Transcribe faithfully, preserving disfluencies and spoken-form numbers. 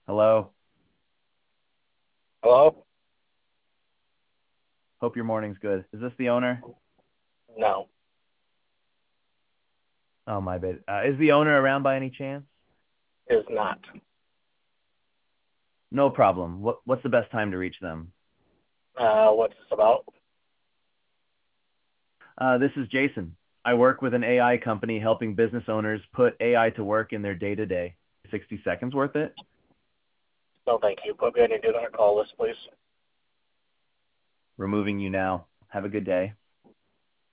Hello. Hello? Hope your morning's good. Is this the owner? No. Oh, my bad. Uh, is the owner around by any chance? Is not. No problem. What What's the best time to reach them? Uh, what's this about? Uh, this is Jason. I work with an A I company helping business owners put A I to work in their day-to-day. sixty seconds worth it? No, thank you. Put me on your do not call list, please. Removing you now. Have a good day.